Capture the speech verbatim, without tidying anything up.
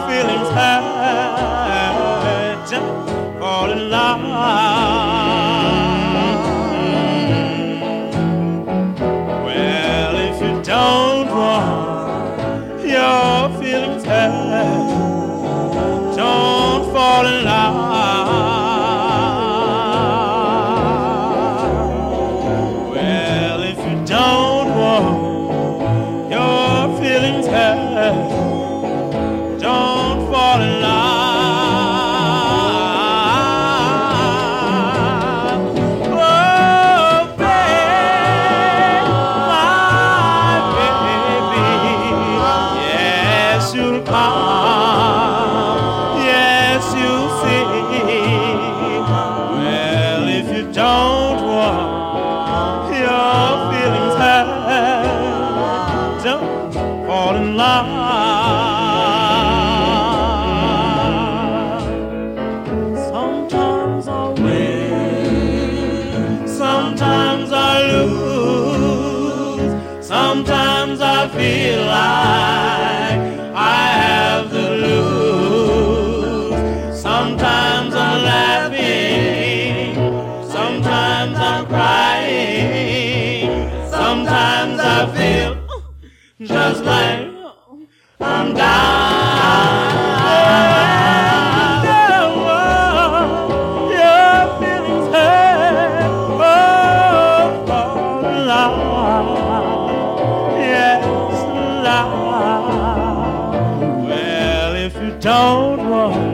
feelings hurt, fall in love. Well, if you don't want your feelings hurt, don't fall in love. Well, if you don't want your feelings hurt, don't fall in love. Oh, baby, my baby, yes, you'll come, yes, you'll see. Well, if you don't want your feelings hurt, don't fall in love. Sometimes I win, sometimes I lose, sometimes I feel like I have the lose. Sometimes I'm laughing, sometimes I'm crying, sometimes I feel just like I'm down. Your feelings hurt, oh, fall in love, yes, love. Well, if you don't want